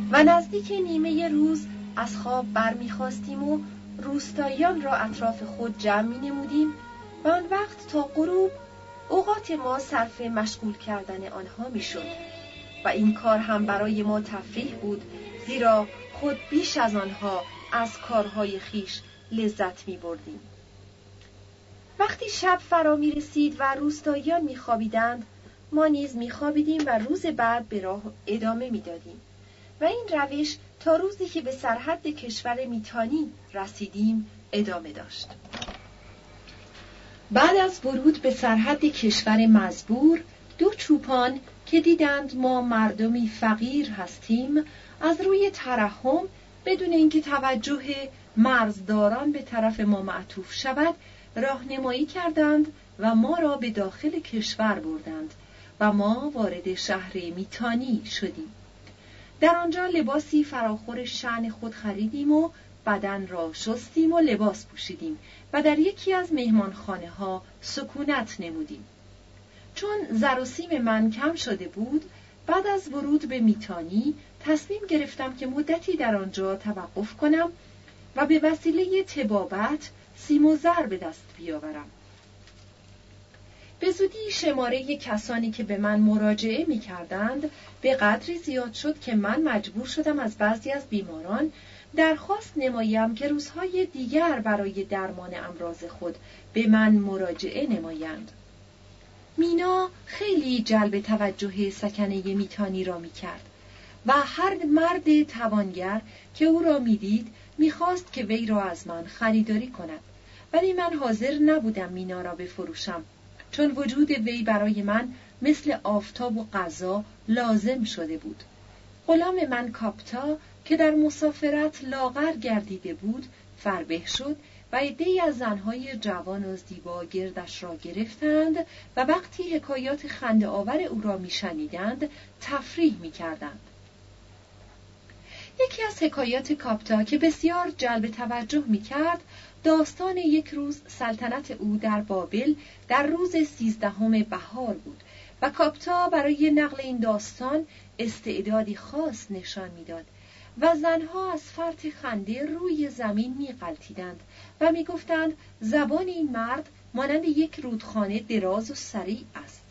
و نزدیک نیمه روز از خواب برمیخواستیم و روستاییان را اطراف خود جمع می‌نمودیم و آن وقت تا غروب اوقات ما صرف مشغول کردن آنها می‌شد و این کار هم برای ما تفریح بود، زیرا خود بیش از آنها از کارهای خیش لذت می‌بردیم. وقتی شب فرا می‌رسید و روستاییان می‌خوابیدند، ما نیز می‌خوابیدیم و روز بعد به راه ادامه می‌دادیم و این روش تا روزی که به سرحد کشور میتانی رسیدیم ادامه داشت. بعد از ورود به سرحد کشور مزبور، 2 چوپان که دیدند ما مردمی فقیر هستیم، از روی ترحم بدون اینکه توجه مرزداران به طرف ما معطوف شود، راهنمایی کردند و ما را به داخل کشور بردند و ما وارد شهر میتانی شدیم. در آنجا لباسی فراخور شأن خود خریدیم و بدن را شستیم و لباس پوشیدیم و در یکی از مهمانخانه ها سکونت نمودیم. چون زر و سیم من کم شده بود، بعد از ورود به میتانی تصمیم گرفتم که مدتی در آنجا توقف کنم و به وسیله طبابت سیم و زر به دست بیاورم. به زودی شماره کسانی که به من مراجعه می کردند به قدری زیاد شد که من مجبور شدم از بعضی از بیماران درخواست نمایم که روزهای دیگر برای درمان امراض خود به من مراجعه نمایند. مینا خیلی جلب توجه سکنه میتانی را می کرد و هر مرد توانگر که او را می دید می خواست که وی را از من خریداری کند، ولی من حاضر نبودم مینا را بفروشم، چون وجود وی برای من مثل آفتاب و غذا لازم شده بود. غلام من کاپتا که در مسافرت لاغر گردیده بود فربه شد و عده‌ای از زنهای جوان و زیبا گردش را گرفتند و وقتی حکایات خنده‌آور او را می‌شنیدند تفریح می‌کردند. یکی از حکایات کاپتا که بسیار جلب توجه می‌کرد داستان یک روز سلطنت او در بابل در روز 13 بهار بود و کاپتا برای نقل این داستان استعدادی خاص نشان می‌داد و زنها از فرط خنده روی زمین می‌غلطیدند و می‌گفتند زبان این مرد مانند یک رودخانه دراز و سریع است.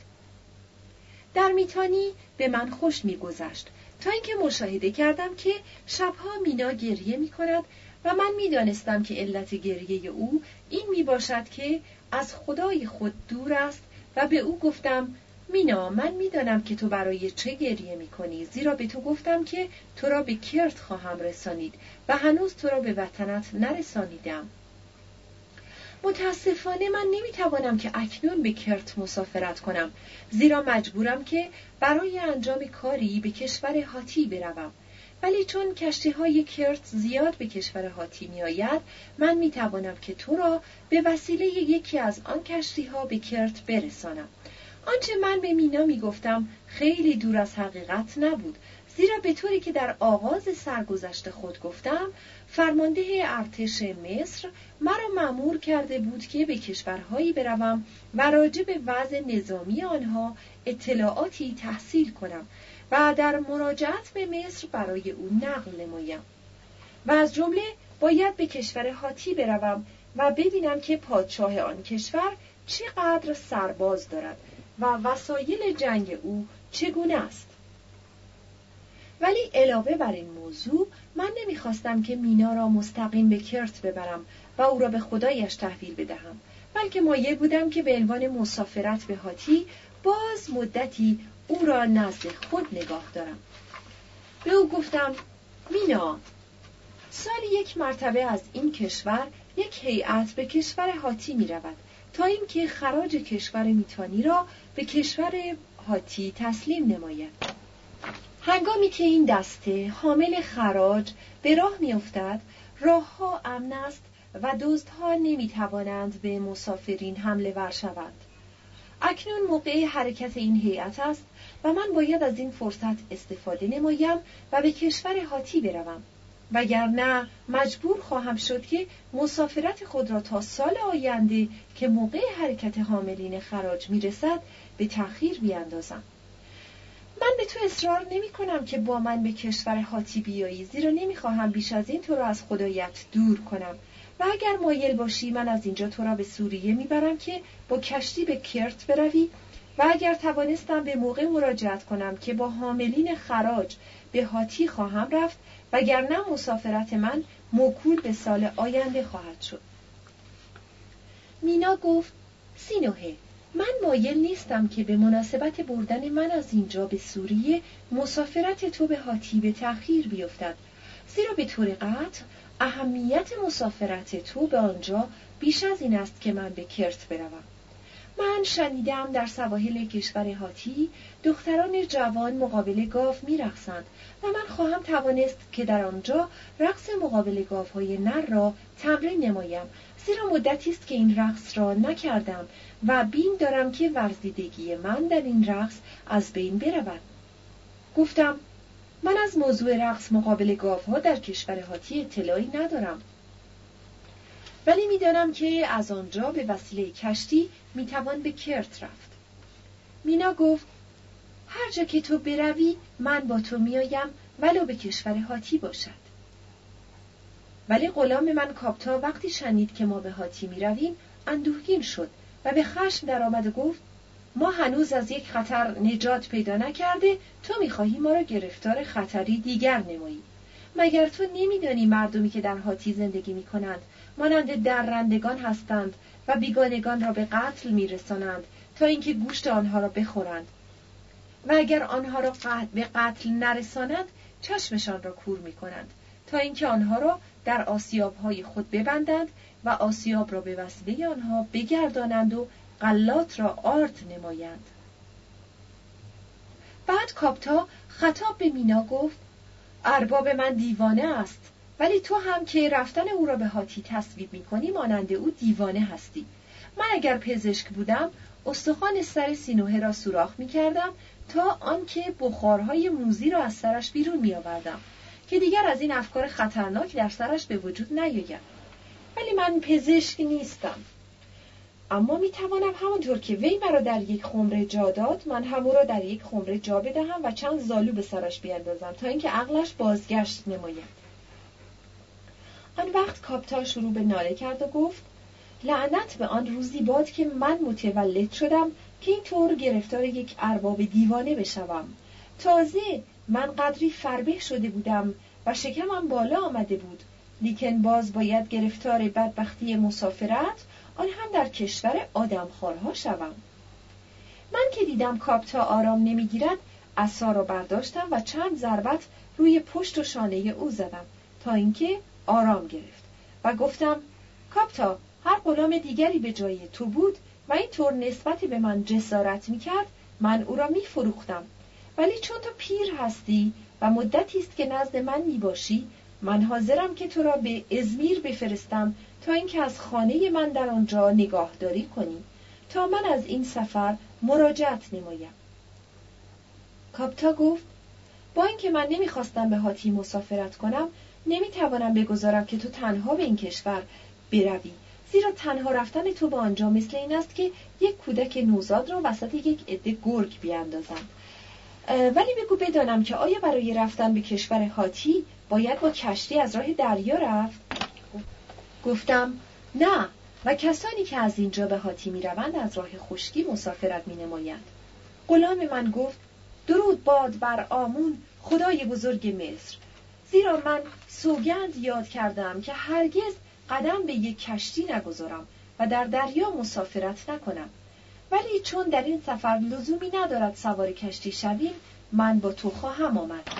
در میتانی به من خوش می‌گذشت تا اینکه مشاهده کردم که شبها مینا گریه می‌کند و من می‌دانستم که علت گریه او این میباشد که از خدای خود دور است و به او گفتم مینا، من می‌دانم که تو برای چه گریه می‌کنی، زیرا به تو گفتم که تو را به کرت خواهم رسانید و هنوز تو را به وطنت نرسانیدم. متاسفانه من نمی‌توانم که اکنون به کرت مسافرت کنم، زیرا مجبورم که برای انجام کاری به کشور هاتی بروم. ولی چون کشتی‌های کرت زیاد به کشور هاتی می‌آید، من می‌توانم که تو را به وسیله یکی از آن کشتی‌ها به کرت برسانم. آنچه من به مینا می‌گفتم خیلی دور از حقیقت نبود، زیرا به طوری که در آغاز سرگذشت خود گفتم، فرمانده ارتش مصر مرا مأمور کرده بود که به کشورهایی بروم و راجع به وضع نظامی آنها اطلاعاتی تحصیل کنم و در مراجعت به مصر برای او نقل نمایم و از جمله باید به کشور هاتی بروم و ببینم که پادشاه آن کشور چقدر سرباز دارد و وسایل جنگ او چگونه است. ولی علاوه بر این موضوع من نمیخواستم که مینا را مستقیم به کرت ببرم و او را به خدایش تحویل بدهم، بلکه مایل بودم که به عنوان مسافرت به هاتی باز مدتی او را نزد خود نگاه دارم. به او گفتم مینا، سالی 1 مرتبه از این کشور یک هیئت به کشور هاتی می رود تا اینکه خراج کشور میتانی را به کشور هاتی تسلیم نماید. هنگامی که این دسته حامل خراج به راه میافتد، راهها امن است و دزدها نمیتوانند به مسافرین حمله ور شوند. اکنون موقع حرکت این هیئت است و من باید از این فرصت استفاده نمایم و به کشور هاتی بروم، وگرنه مجبور خواهم شد که مسافرت خود را تا سال آینده که موقع حرکت حاملین خراج میرسد به تأخیر بیاندازم. من به تو اصرار نمی کنم که با من به کشور هاتی بیایی، زیرا نمی خواهم بیش از این تو را از خدایت دور کنم و اگر مایل باشی من از اینجا تو را به سوریه می برم که با کشتی به کرت بروی و اگر توانستم به موقع مراجعت کنم که با حاملین خراج به هاتی خواهم رفت وگرنه مسافرت من موکول به سال آینده خواهد شد. مینا گفت سینوهه، من مایل نیستم که به مناسبت بردن من از اینجا به سوریه مسافرت تو به هاتی به تأخیر بیفتد، زیرا به طور قطع اهمیت مسافرت تو به آنجا بیش از این است که من به کرت بروم. من شنیدم در سواحل کشور هاتی دختران جوان مقابل گاو می‌رقصند و من خواهم توانست که در آنجا رقص مقابل گاوهای نر را تمرین نمایم، زیرا مدتی است که این رقص را نکردم و بیم دارم که ورزیدگی من در این رقص از بین برود. گفتم من از موضوع رقص مقابل گاوها در کشور هاتی اطلاعی ندارم، ولی می‌دانم که از آنجا به وسیله کشتی میتوان به کرت رفت. مینا گفت هر جا که تو بروی من با تو میایم ولو به کشور هاتی باشد. ولی غلام من کاپتا وقتی شنید که ما به هاتی میرویم اندوهگین شد و به خشم درآمد و گفت ما هنوز از یک خطر نجات پیدا نکرده، تو میخواهی ما را گرفتار خطری دیگر نمایی. مگر تو نمیدانی مردمی که در هاتی زندگی میکنند مانند درندگان هستند و بیگانگان را به قتل میرسانند تا اینکه گوشت آنها را بخورند و اگر آنها را به قتل نرسانند چشمشان را کور میکنند تا اینکه آنها را در آسیاب‌های خود ببندند و آسیاب را به وسیله آنها بگردانند و غلات را آرد نمایند. بعد کاپتا خطاب به مینا گفت ارباب من دیوانه است، ولی تو هم که رفتن او را به هاتی تصویب می‌کنی مانند او دیوانه هستی. من اگر پزشک بودم استخوان سر سینوهه را سوراخ می‌کردم تا آنکه بخارهای موذی را از سرش بیرون می‌آوردم که دیگر از این افکار خطرناک در سرش به وجود نیاید. ولی من پزشک نیستم، اما می‌توانم همانطور که وی مرا در یک خمره جا داد من هم او را در یک خمره جا بدهم و چند زالو به سرش بیاندازم تا اینکه عقلش بازگشت نماید. آن وقت کاپتا شروع به ناله کرد و گفت لعنت به آن روزی باد که من متولد شدم که این طور گرفتار یک ارباب دیوانه بشوم. تازه من قدری فربه شده بودم و شکمم بالا آمده بود، لیکن باز باید گرفتار بدبختی مسافرت، آن هم در کشور آدمخوارها شوم. من که دیدم کاپتا آرام نمیگیرد عصا را برداشتم و چند ضربت روی پشت و شانه او زدم تا اینکه آرام گرفت و گفتم کاپتا هر غلام دیگری به جای تو بود و اینطور نسبتی به من جسارت میکرد من او را میفروختم، ولی چون تو پیر هستی و مدتی است که نزد من میباشی من حاضرم که تو را به ازمیر بفرستم تا اینکه از خانه من در آنجا نگاهداری کنی تا من از این سفر مراجعت نمایم. کاپتا گفت با اینکه من نمیخواستم به هاتی مسافرت کنم نمیتوانم بگذارم که تو تنها به این کشور بروی، زیرا تنها رفتن تو به آنجا مثل این است که یک کودک نوزاد را وسط یک عده گرگ بیاندازم. ولی بگو بدانم که آیا برای رفتن به کشور هاتی باید با کشتی از راه دریا رفت؟ گفتم نه، و کسانی که از اینجا به هاتی می روند از راه خشکی مسافرت می نمایند. غلام من گفت درود باد بر آمون خدای بزرگ مصر، زیرا من سوگند یاد کردم که هرگز قدم به یک کشتی نگذارم و در دریا مسافرت نکنم، ولی چون در این سفر لزومی ندارد سوار کشتی شویم من با تو خواهم آمد.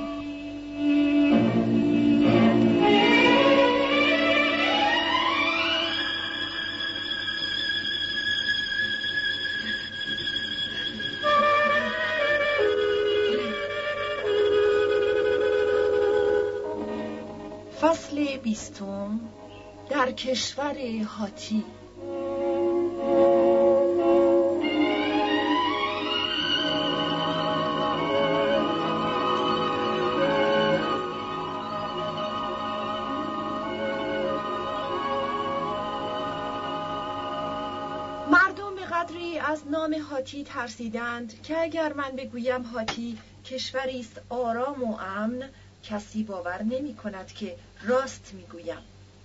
فصل 20 در کشور هاتی. قدری از نام هاتی ترسیدند که اگر من بگویم هاتی کشوری است آرام و امن، کسی باور نمی کند که راست می گویم.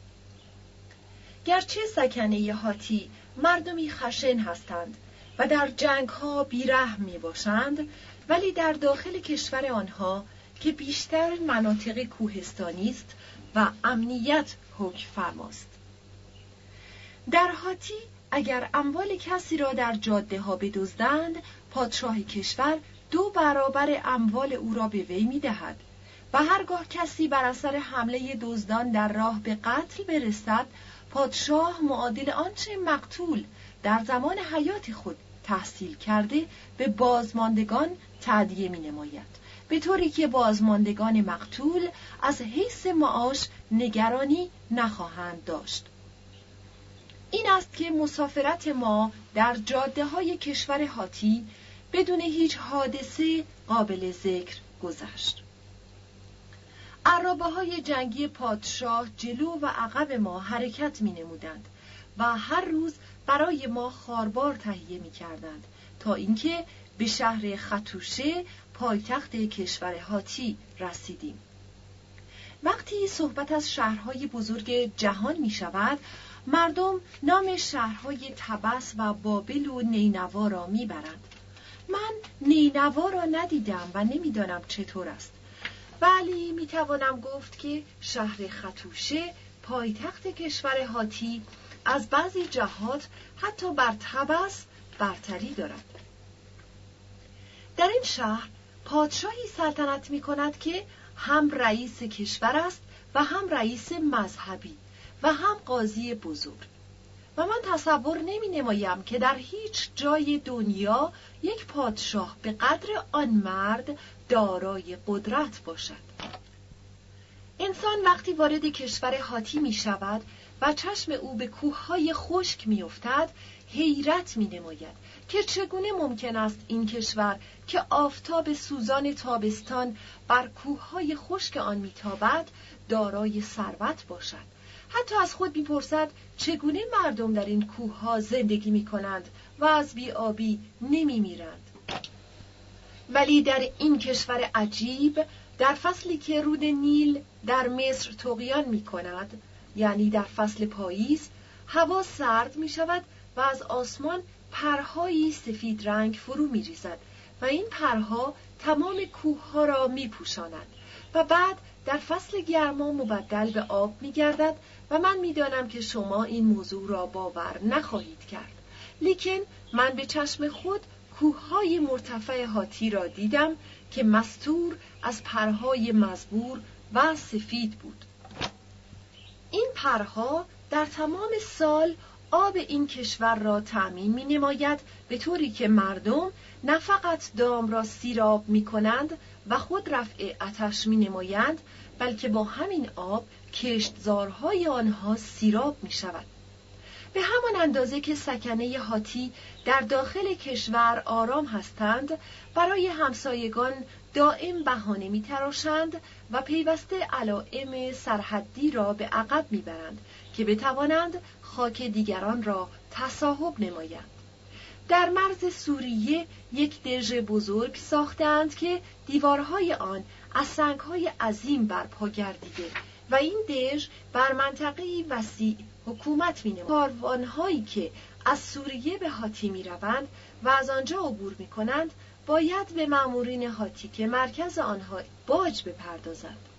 گرچه سکنه هاتی مردمی خشن هستند و در جنگ ها بیرحم می باشند، ولی در داخل کشور آنها که بیشتر مناطق کوهستانی است و امنیت حکم فرماست. در هاتی اگر اموال کسی را در جاده ها بدزدند، پادشاه کشور 2 برابر اموال او را به وی می دهد و هرگاه کسی بر اثر حمله دزدان در راه به قتل برسد، پادشاه معادل آنچه مقتول در زمان حیات خود تحصیل کرده به بازماندگان تهدیه می نماید، به طوری که بازماندگان مقتول از حیث معاش نگرانی نخواهند داشت. این است که مسافرت ما در جاده های کشور هاتی بدون هیچ حادثه قابل ذکر گذشت. عرابه های جنگی پادشاه جلو و عقب ما حرکت می نمودند و هر روز برای ما خاربار تهیه می کردند تا اینکه به شهر ختوشه پایتخت کشور هاتی رسیدیم. وقتی صحبت از شهرهای بزرگ جهان می شود، مردم نام شهرهای طبس و بابل و نینوا را می برند. من نینوا را ندیدم و نمیدانم چطور است، ولی می توانم گفت که شهر ختوشه پایتخت کشور هاتی از بعضی جهات حتی بر طبس برتری دارد. در این شهر پادشاهی سلطنت می کند که هم رئیس کشور است و هم رئیس مذهبی و هم قاضی بزرگ، و من تصور نمی نمایم که در هیچ جای دنیا یک پادشاه به قدر آن مرد دارای قدرت باشد. انسان وقتی وارد کشور هاتی می شود و چشم او به کوههای خشک می افتد، حیرت می نماید که چگونه ممکن است این کشور که آفتاب سوزان تابستان بر کوههای خشک آن می تابد دارای ثروت باشد. حتی از خود می‌پرسد چگونه مردم در این کوه‌ها زندگی می‌کنند و از بی‌آبی نمی‌میرند. ولی در این کشور عجیب، در فصلی که رود نیل در مصر طغیان می‌کند، یعنی در فصل پاییز، هوا سرد می‌شود و از آسمان پرهایی سفید رنگ فرو می‌ریزد و این پرها تمام کوه‌ها را می‌پوشانند و بعد در فصل گرما مبدل به آب می‌گردد و من می‌دانم که شما این موضوع را باور نخواهید کرد، لیکن من به چشم خود کوه‌های مرتفع هاتی را دیدم که مستور از پرهای مزبور و سفید بود. این پرها در تمام سال آب این کشور را تأمین می‌نماید، به طوری که مردم نه فقط دام را سیراب می‌کنند و خود رفع عطش می‌نمایند، بلکه با همین آب کشتزارهای آنها سیراب می‌شود. به همان اندازه که سکنه هاتی در داخل کشور آرام هستند، برای همسایگان دائم بهانه می‌تراشند و پیوسته علائم سرحدی را به عقب می‌برند که بتوانند خاک دیگران را تصاحب نمایند. در مرز سوریه یک دژ بزرگ ساختند که دیوارهای آن از سنگ‌های عظیم برپا گردیده و این دژ بر منطقه‌ای وسیع حکومت می‌نماید. کاروان‌هایی که از سوریه به هاتی می‌روند و از آنجا عبور می‌کنند باید به مامورین هاتی که مرکز آنها باج بپردازند.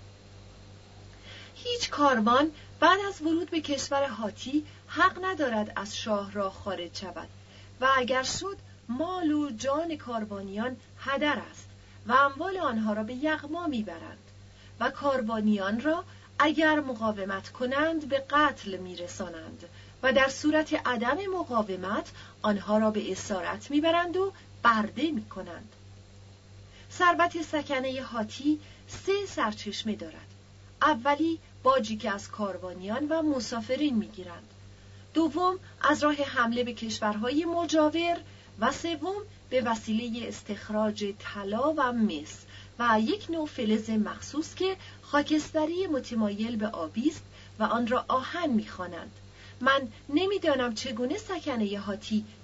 هیچ کاروان بعد از ورود به کشور هاتی حق ندارد از شاهراه خارج شود و اگر شد مال و جان کاروانیان هدر است و اموال آنها را به یغما میبرند و کاروانیان را اگر مقاومت کنند به قتل میرسانند و در صورت عدم مقاومت آنها را به اسارت میبرند و برده میکنند. ثروت سکنه هاتی 3 سرچشمه دارد. اولی باجی که از کاروانیان و مسافرین میگیرند، دوم از راه حمله به کشورهای مجاور و سوم به وسیله استخراج طلا و مس و یک نوع فلز مخصوص که خاکستری متمایل به آبی است و آن را آهن می‌خوانند. من نمی‌دانم چگونه سکنه هاتی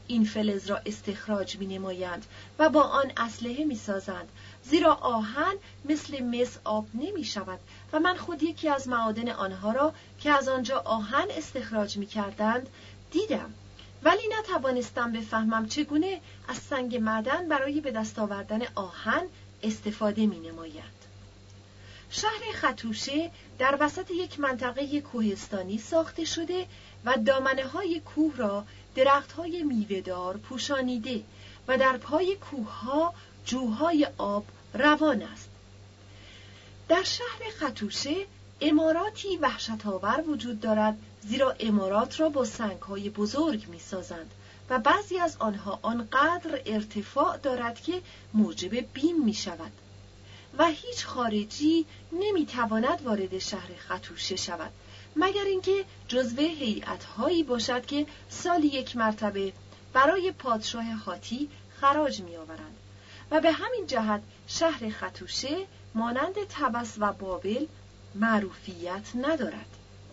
این فلز را استخراج می‌نمایند و با آن اسلحه می‌سازند، زیرا آهن مثل مس آب نمی‌شود و من خود یکی از معادن آنها را که از آنجا آهن استخراج می‌کردند دیدم، ولی نتوانستم بفهمم چگونه از سنگ معدن برای به دست آوردن آهن استفاده می‌نمایند. شهر خطوشه در وسط یک منطقه کوهستانی ساخته شده و دامنه‌های کوه را درخت‌های میوه‌دار پوشانیده و در پای کوه‌ها جوهای آب روان است. در شهر خطوشه عماراتی وحشت‌آور وجود دارد، زیرا عمارات را با سنگ‌های بزرگ می‌سازند و بعضی از آنها آنقدر ارتفاع دارد که موجب بیم می‌شود و هیچ خارجی نمی‌تواند وارد شهر خطوشه شود مگر اینکه جزو هیئت‌هایی باشد که سالی یک مرتبه برای پادشاه هاتی خراج می‌آورند و به همین جهت شهر خطوشه مانند طبس و بابل معروفیت ندارد.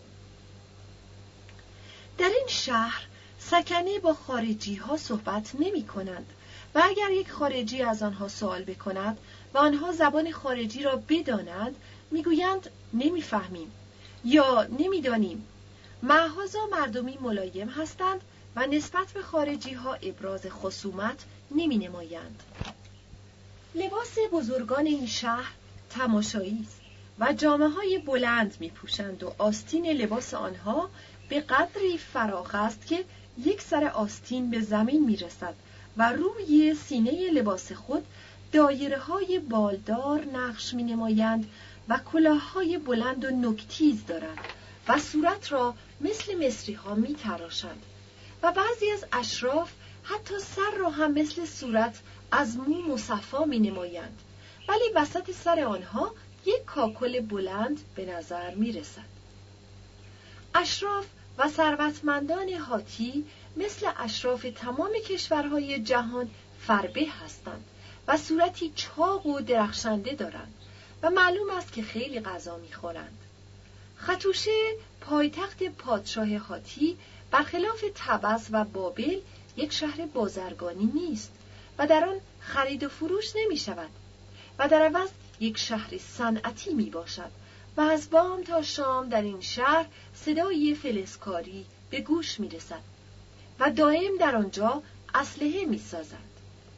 در این شهر سکنه با خارجی ها صحبت نمی کنند و اگر یک خارجی از آنها سوال بکند و آنها زبان خارجی را بدانند میگویند نمیفهمیم یا نمیدانیم. معاذا مردمی ملایم هستند و نسبت به خارجی ها ابراز خصومت نمی نمایند. لباس بزرگان این شهر تماشایی است و جامه‌های بلند می‌پوشند و آستین لباس آنها به قدری فراخ است که یک سر آستین به زمین می‌رسد و روی سینه لباس خود دایره‌های بالدار نقش می‌نمایند و کلاه‌های بلند و نوک‌تیز دارند و صورت را مثل مصری‌ها می‌تراشند و بعضی از اشراف حتی سر را هم مثل صورت از مو مصفا می‌نمایند، ولی وسط سر آنها یک کاکل بلند به نظر می‌رسد. اشراف و ثروتمندان هاتی مثل اشراف تمام کشورهای جهان فربه هستند و صورتی چاق و درخشنده دارند و معلوم است که خیلی غذا می‌خورند. خطوشه پایتخت پادشاه هاتی برخلاف طبس و بابل یک شهر بازرگانی نیست و در آن خرید و فروش نمی شود و در عوض یک شهر صنعتی می باشد و از بام تا شام در این شهر صدای فلزکاری به گوش می رسد و دائم در آنجا اسلحه می سازند.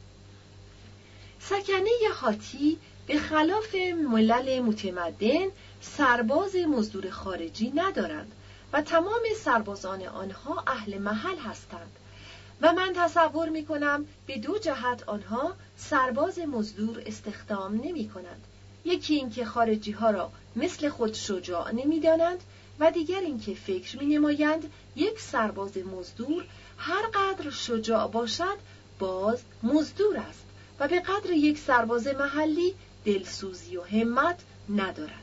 سکنه هاتی به خلاف ملل متمدن سرباز مزدور خارجی ندارند و تمام سربازان آنها اهل محل هستند و من تصور می کنم به دو جهت آنها سرباز مزدور استخدام نمی کنند. یکی این که خارجی ها را مثل خود شجاع نمی دانند و دیگر این که فکر می نمایند یک سرباز مزدور هر قدر شجاع باشد باز مزدور است و به قدر یک سرباز محلی دلسوزی و همت ندارد.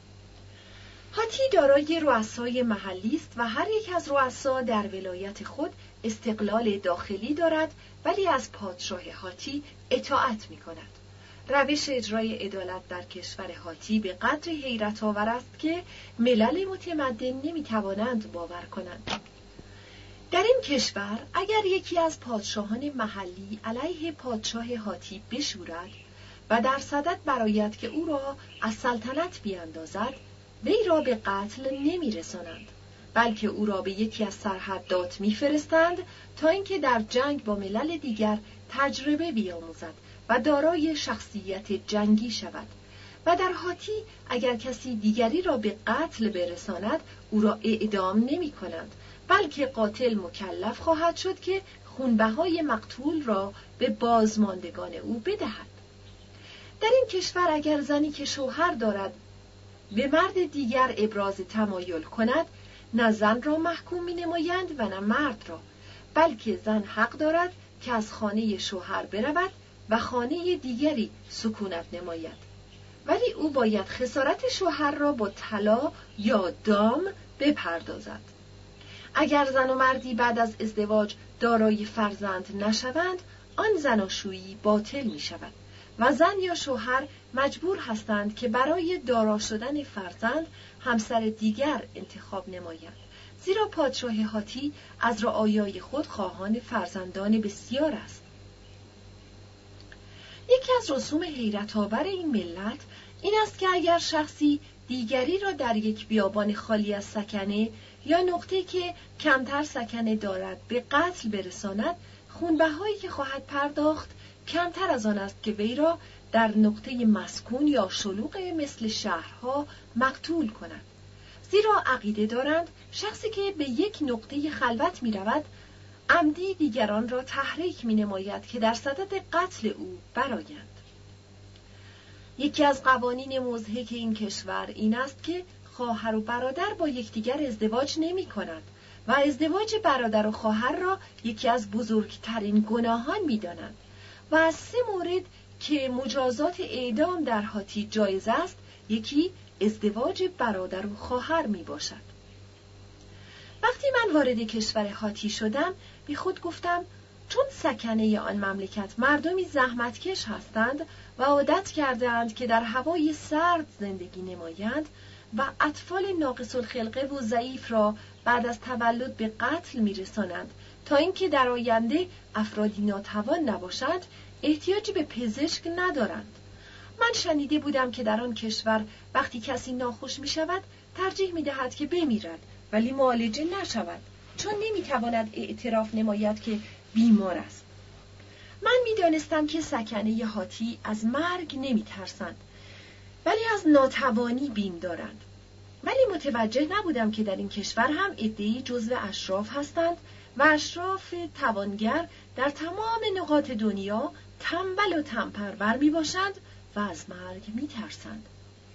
هاتی دارای رؤسای محلی است و هر یک از رؤسا در ولایت خود استقلال داخلی دارد، ولی از پادشاه هاتی اطاعت می کند. روش اجرای عدالت در کشور هاتی به قدر حیرت آور است که ملل متمدن نمی توانند باور کنند. در این کشور اگر یکی از پادشاهان محلی علیه پادشاه هاتی بشورد و در صدد برآید که او را از سلطنت بیاندازد، وی را به قتل نمی رسانند، بلکه او را به یکی از سرحدات می فرستند تا اینکه در جنگ با ملل دیگر تجربه بیاموزد و دارای شخصیت جنگی شود. و در هاتی اگر کسی دیگری را به قتل برساند او را اعدام نمی کنند، بلکه قاتل مکلف خواهد شد که خونبهای مقتول را به بازماندگان او بدهد. در این کشور اگر زنی که شوهر دارد به مرد دیگر ابراز تمایل کند، نه زن را محکوم می نمایند و نه مرد را، بلکه زن حق دارد که از خانه شوهر برود و خانه دیگری سکونت نماید، ولی او باید خسارت شوهر را با طلا یا دام بپردازد. اگر زن و مردی بعد از ازدواج دارای فرزند نشوند، آن زناشویی باطل می شود و زن یا شوهر مجبور هستند که برای دارا شدن فرزند همسر دیگر انتخاب نمایند، زیرا پادشاه هاتی از رعایای خود خواهان فرزندان بسیار است. یکی از رسوم حیرت آور این ملت این است که اگر شخصی دیگری را در یک بیابان خالی از سکنه یا نقطه‌ای که کمتر سکنه دارد به قتل برساند، خونبهایی که خواهد پرداخت کمتر از آن است که وی را در نقطه مسکون یا شلوغ مثل شهرها مقتول کند. زیرا عقیده دارند شخصی که به یک نقطه خلوت می رود عمدی دیگران را تحریک می نماید که در صدد قتل او برآیند. یکی از قوانین مضحک این کشور این است که خواهر و برادر با یکدیگر ازدواج نمی کنند و ازدواج برادر و خواهر را یکی از بزرگترین گناهان می دانند و از 3 مورد که مجازات اعدام در هاتی جایز است، یکی ازدواج برادر و خواهر می باشد. وقتی من وارد کشور هاتی شدم به خود گفتم چون سکنه آن مملکت مردمی زحمتکش هستند و عادت کردند که در هوای سرد زندگی نمایند و اطفال ناقص الخلقه و ضعیف را بعد از تولد به قتل می‌رسانند تا اینکه در آینده افرادی ناتوان نباشند، احتیاجی به پزشک ندارند. من شنیده بودم که در آن کشور وقتی کسی ناخوش می‌شود ترجیح می‌دهد که بمیرد ولی معالجه نشود، چون نمی‌تواند اعتراف نماید که بیمار است. من می‌دانستم که سکنه هاتی از مرگ نمی‌ترسند ولی از ناتوانی بیم دارند. ولی متوجه نبودم که در این کشور هم عده‌ای جزو اشراف هستند و اشراف توانگر در تمام نقاط دنیا تنبل و تنپرور میباشند و از مرگ میترسند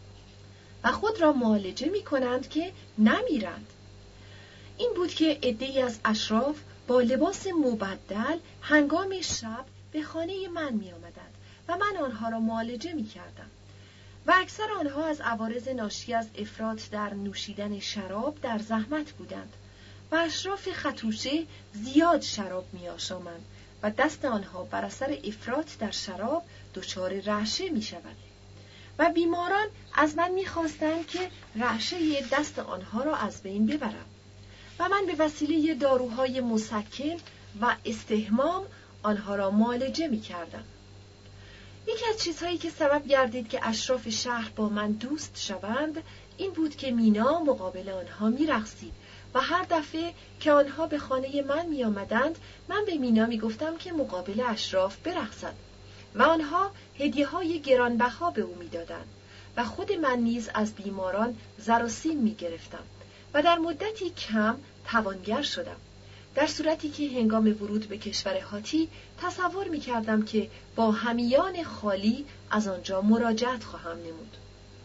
و خود را معالجه میکنند که نمیرند. این بود که عده‌ای از اشراف با لباس مبدل هنگام شب به خانه من میآمدند و من آنها را معالجه میکردم و اکثر آنها از عوارض ناشی از افراط در نوشیدن شراب در زحمت بودند و اشراف خطوشه زیاد شراب می‌آشامند و دست آنها بر اثر افراط در شراب دچار رعشه می‌شود و بیماران از من می‌خواستند که رعشه دست آنها را از بین ببرم و من به وسیله داروهای مسکن و استحمام آنها را معالجه می‌کردم. یکی از چیزهایی که سبب گردید که اشراف شهر با من دوست شوند این بود که مینا مقابل آنها میرقصید و هر دفعه که آنها به خانه من می آمدند من به مینا می گفتم که مقابل اشراف برقصد و آنها هدیه‌های گرانبها به او می دادند و خود من نیز از بیماران زر و سیم می گرفتم و در مدتی کم توانگر شدم، در صورتی که هنگام ورود به کشور هاتی تصور می کردم که با همیان خالی از آنجا مراجعت خواهم نمود.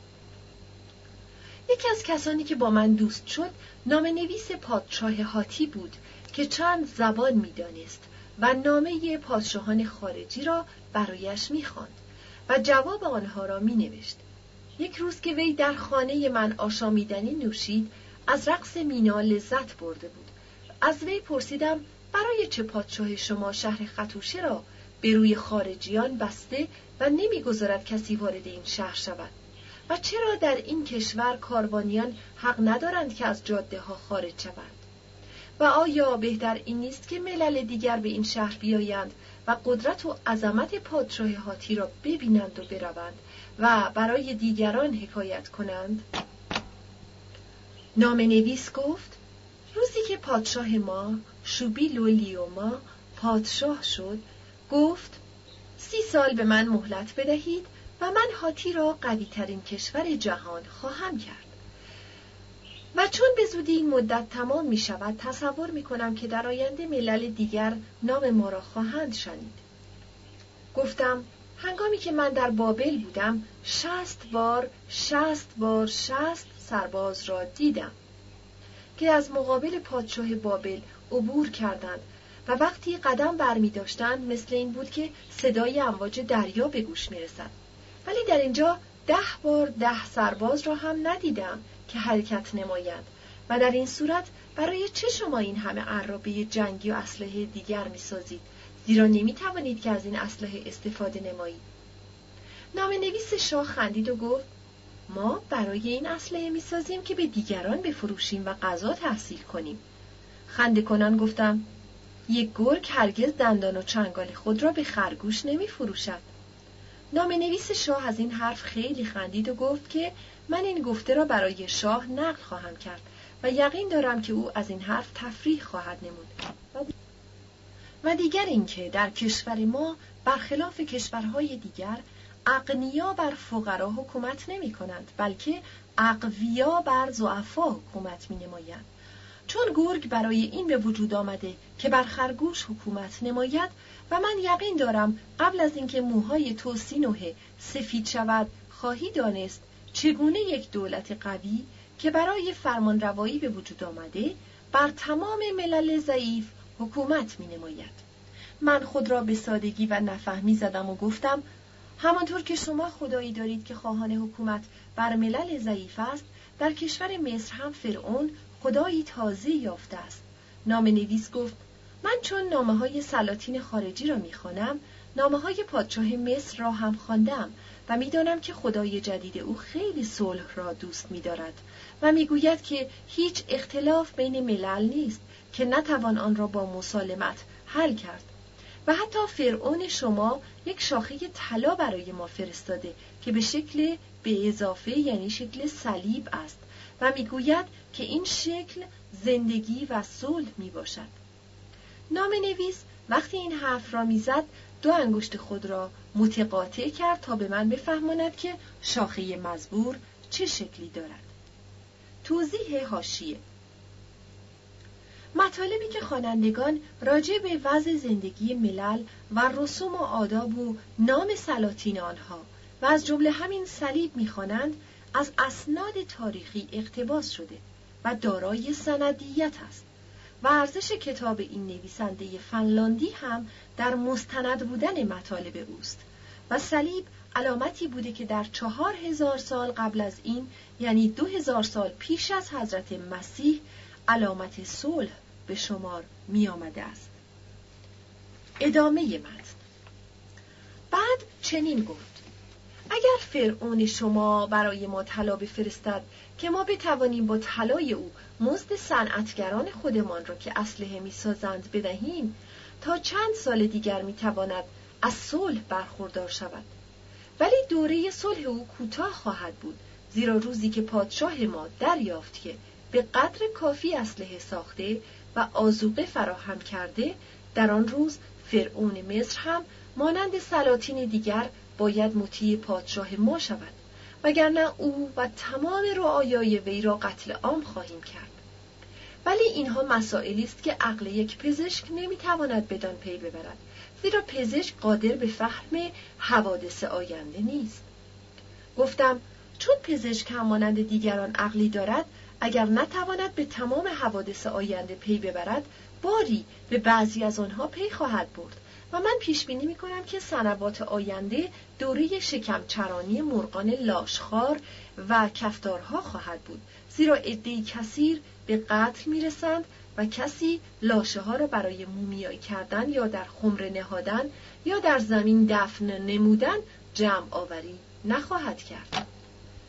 یکی از کسانی که با من دوست شد نامه‌نویس پادشاه هاتی بود که چند زبان می دانست و نامه پادشاهان خارجی را برایش می خواند و جواب آنها را می نوشت. یک روز که وی در خانه من آشامیدنی نوشید از رقص مینا لذت برده بود. از وی پرسیدم برای چه پادشاه شما شهر خطوشه را به روی خارجیان بسته و نمیگذارد کسی وارد این شهر شود و چرا در این کشور کاروانیان حق ندارند که از جاده ها خارج شوند و آیا بهتر این نیست که ملل دیگر به این شهر بیایند و قدرت و عظمت پادشاه هاتی را ببینند و بروند و برای دیگران حکایت کنند؟ نامه‌نویس گفت روزی که پادشاه ما شوبیلولیوما پادشاه شد گفت 30 سال به من مهلت بدهید و من هاتی را قوی ترین کشور جهان خواهم کرد و چون به زودی این مدت تمام می شود تصور می کنم که در آینده ملل دیگر نام ما را خواهند شنید. گفتم هنگامی که من در بابل بودم 60 بار سرباز را دیدم که از مقابل پادشاه بابل عبور کردند و وقتی قدم برمی داشتند مثل این بود که صدای امواج دریا به گوش می رسد. ولی در اینجا 10 سرباز را هم ندیدم که حرکت نمایند و در این صورت برای چه شما این همه عرابه جنگی و اسلحه دیگر می سازید؟ زیرا نمی توانید که از این اسلحه استفاده نمایید. نامه‌نویس شاه خندید و گفت ما برای این اسلحه می‌سازیم که به دیگران بفروشیم و غذا تحصیل کنیم. خنده کنان گفتم یک گرگ هرگز دندان و چنگال خود را به خرگوش نمی‌فروشد. نامه‌نویس شاه از این حرف خیلی خندید و گفت که من این گفته را برای شاه نقل خواهم کرد و یقین دارم که او از این حرف تفریح خواهد نمود. و دیگر اینکه در کشور ما برخلاف کشورهای دیگر اغنیا بر فقرا حکومت نمی کنند، بلکه اقویا بر ضعفا حکومت می نمایند. چون گرگ برای این به وجود آمده که بر خرگوش حکومت نماید و من یقین دارم قبل از اینکه موهای تو سینوه سفید شود خواهی دانست چگونه یک دولت قوی که برای فرمانروایی به وجود آمده بر تمام ملل ضعیف حکومت می نماید. من خود را به سادگی و نفهمی زدم و گفتم همانطور که شما خدایی دارید که خواهان حکومت بر ملل ضعیف است، در کشور مصر هم فرعون خدایی تازه یافته است. نامه‌نویس گفت من چون نامه‌های سلاطین خارجی را می‌خوانم، نامه‌های پادشاه مصر را هم خواندم و می‌دانم که خدای جدید او خیلی صلح را دوست می‌دارد و می‌گوید که هیچ اختلاف بین ملل نیست که نتوان آن را با مسالمت حل کرد. و حتی فرعون شما یک شاخه طلا برای ما فرستاده که به شکل به اضافه یعنی شکل صلیب است و میگوید که این شکل زندگی و صلح می باشد. نامه‌نویس وقتی این حرف را میزد 2 انگشت خود را متقاطع کرد تا به من بفهماند که شاخه مزبور چه شکلی دارد. توضیح حاشیه: مطالبی که خوانندگان راجع به وضع زندگی ملل و رسوم و آداب و نام سلاطین آنها و از جمله همین صلیب می‌خوانند از اسناد تاریخی اقتباس شده و دارای سندیت است و ارزش کتاب این نویسنده فنلاندی هم در مستند بودن مطالب اوست و صلیب علامتی بوده که در 4000 سال قبل از این یعنی 2000 سال پیش از حضرت مسیح علامت صلح به شمار می آمده است. ادامه متن. بعد چنین گفت: اگر فرعون شما برای ما طلا بفرستد که ما بتوانیم با طلای او مزد صنعتگران خودمان را که اسلحه می سازند بدهیم، تا چند سال دیگر می تواند از صلح برخوردار شود. ولی دوره صلح او کوتاه خواهد بود، زیرا روزی که پادشاه ما دریافت که به قدر کافی اسلحه ساخته و آذوقه فراهم کرده، در آن روز فرعون مصر هم مانند سلاطین دیگر باید مطیع پادشاه ما شود، وگرنه او و تمام رعایای وی را قتل عام خواهیم کرد. ولی اینها مسائلی است که عقل یک پزشک نمیتواند بدان پی ببرد، زیرا پزشک قادر به فهم حوادث آینده نیست. گفتم چون پزشک هم مانند دیگران عقلی دارد، اگر نتواند به تمام حوادث آینده پی ببرد، باری به بعضی از آنها پی خواهد برد و من پیش بینی می‌کنم که سنوات آینده دوره شکمچرانی مرغان لاشخوار و کفتارها خواهد بود، زیرا عده‌ای کثیر به قتل می‌رسند و کسی لاشه‌ها را برای مومیایی کردن یا در خمره نهادن یا در زمین دفن نمودن جمع آوری نخواهد کرد.